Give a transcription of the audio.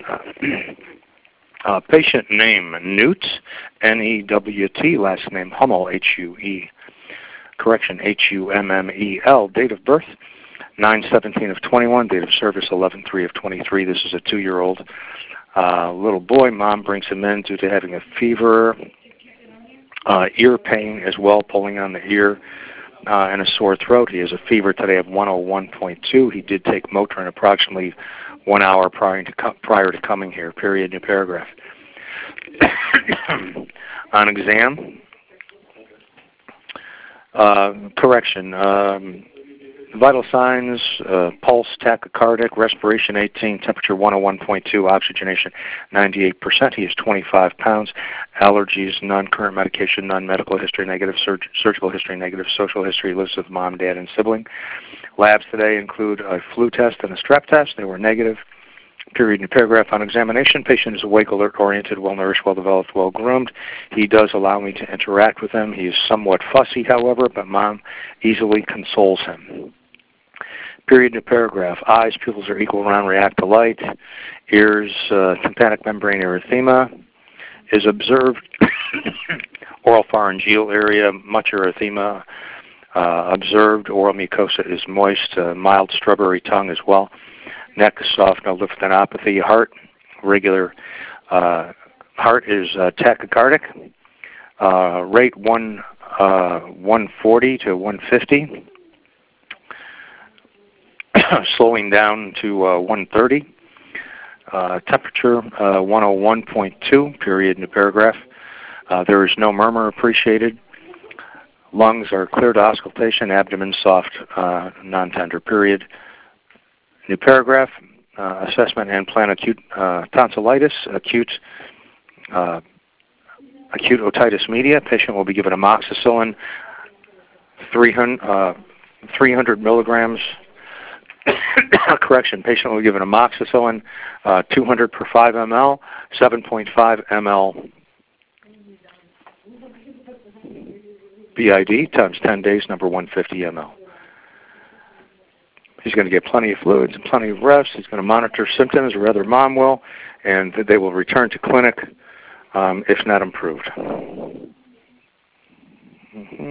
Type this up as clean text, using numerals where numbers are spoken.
Patient name, Newt, N-E-W-T, last name Hummel, H-U-E, correction, H-U-M-M-E-L, date of birth, 9/17 of 21, date of service, 11/3 of 23. This is a 2-year-old little boy. Mom brings him in due to having a fever, ear pain as well, pulling on the ear, and a sore throat. He has a fever today of 101.2. He did take Motrin approximately 1 hour prior to coming here, period, new paragraph. On exam, correction, vital signs, pulse tachycardic, respiration 18, temperature 101.2, oxygenation 98%. He is 25 pounds. Allergies, none. Current medication, none. Medical history negative. Surgical history negative. Social history, lives with mom, dad, and sibling. Labs today include a flu test and a strep test. They were negative. Period in paragraph. On examination, patient is awake, alert, oriented, well-nourished, well-developed, well-groomed. He does allow me to interact with him. He is somewhat fussy, however, but mom easily consoles him. Period in paragraph. Eyes, pupils are equal, round, react to light. Ears, tympanic membrane erythema is observed. Oral pharyngeal area, much erythema observed. Oral mucosa is moist, mild strawberry tongue as well. Neck is soft, no lymphadenopathy. Heart, regular. Heart is tachycardic. Rate 140 to 150. Slowing down to 130. Temperature 101.2, period in the paragraph. There is no murmur appreciated. Lungs are clear to auscultation. Abdomen soft, non-tender, period. New paragraph. Assessment and plan acute tonsillitis, acute otitis media. Patient will be given amoxicillin 300 milligrams. Correction, patient will be given amoxicillin 200 per 5 ml, 7.5 ml BID times 10 days, number 150 ml. He's going to get plenty of fluids and plenty of rest. He's going to monitor symptoms, or rather mom will, and they will return to clinic if not improved.